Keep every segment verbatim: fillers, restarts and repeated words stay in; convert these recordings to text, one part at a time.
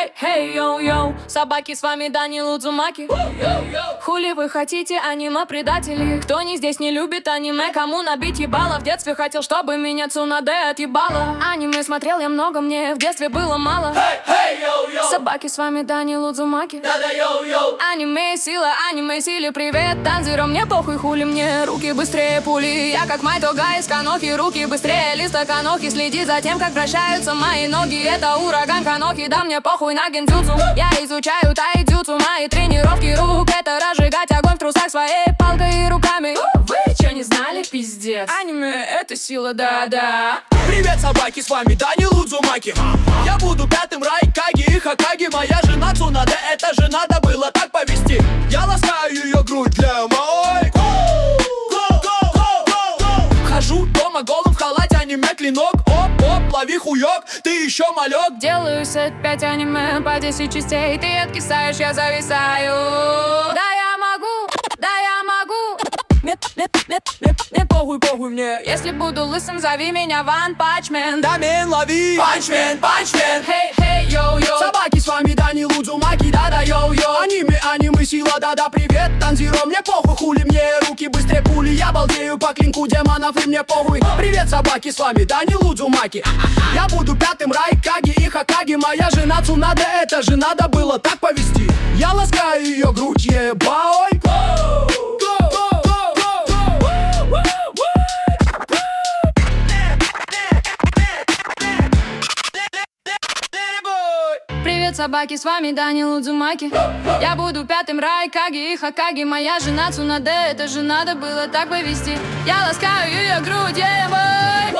Хей, хей, йоу-йоу, собаки, с вами Данил Удзумаки. Хули вы хотите, аниме-предатели? Кто не здесь не любит аниме, кому набить ебало? В детстве хотел, чтобы меня Цунаде отъебало. Аниме смотрел я много, мне в детстве было мало. Собаки, с вами Данил Удзумаки. Аниме сила, аниме силе, привет, Танзиро, мне похуй, хули мне, руки быстрее пули. Я как Майтога из Канохи, руки быстрее листа Канохи. Следи за тем, как вращаются мои ноги, это ураган Канохи, да мне похуй на гензюцу. Я изучаю тайдзюцу, мои тренировки рук, это разжигать огонь в трусах своей палкой и руками. Вы чё не знали, пиздец? Аниме — это сила, да-да. Привет, собаки, с вами Данил Удзумаки. Я буду пятым Райкаги и Хокаги. Моя жена Цунаде, это же надо было так повести. Я ласкаю ее грудь для мой. Хожу дома голым в халате, аниме клинок. Оп-оп, лови хуёк, ты еще малек. Делаю сет пять аниме по десять частей. Ты откисаешь, я зависаю. Да я могу, да я могу. Нет, нет, нет, нет, нет, похуй, похуй мне. Если буду лысым, зови меня Ван Панчмен. Да, мен, лови. Панчмен, панчмен. Хей, хей, йоу-йоу. Собаки, с вами Данил Удзумаки, да-да, йоу-йоу. Аниме, аниме, сила, да-да, привет, Танзиро, мне похуй, хули мне, руки быстрее пули. Я балдею по клинку демонов и мне похуй. Привет, собаки, с вами Данил Удзумаки. Я буду пятым Райкаги и Хокаги. Моя жена Цунаде, это же надо было так повести. Я ласкаю ее грудь, ебой. Привет, собаки, с вами Данил Удзумаки. Я буду пятым Райкаги и Хокаги. Моя жена Цунаде, это же надо было так повести. Я ласкаю ее грудь, ебой.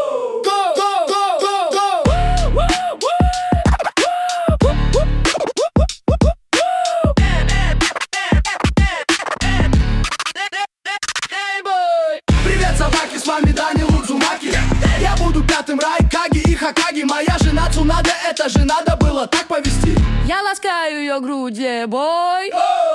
Привет, собаки, с вами Данил Удзумаки. Я буду пятым Райкаги и Хокаги. Моя жена Цунаде, это же надо было так повести. Я ласкаю ее грудь, ебой.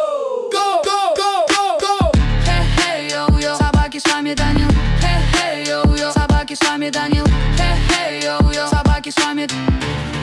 Хей-хей, йоу-йоу, собаки, с вами Данил. Хей-хей, йоу-йоу, собаки, с вами Данил. Хей-хей, йоу-йоу, собаки, с вами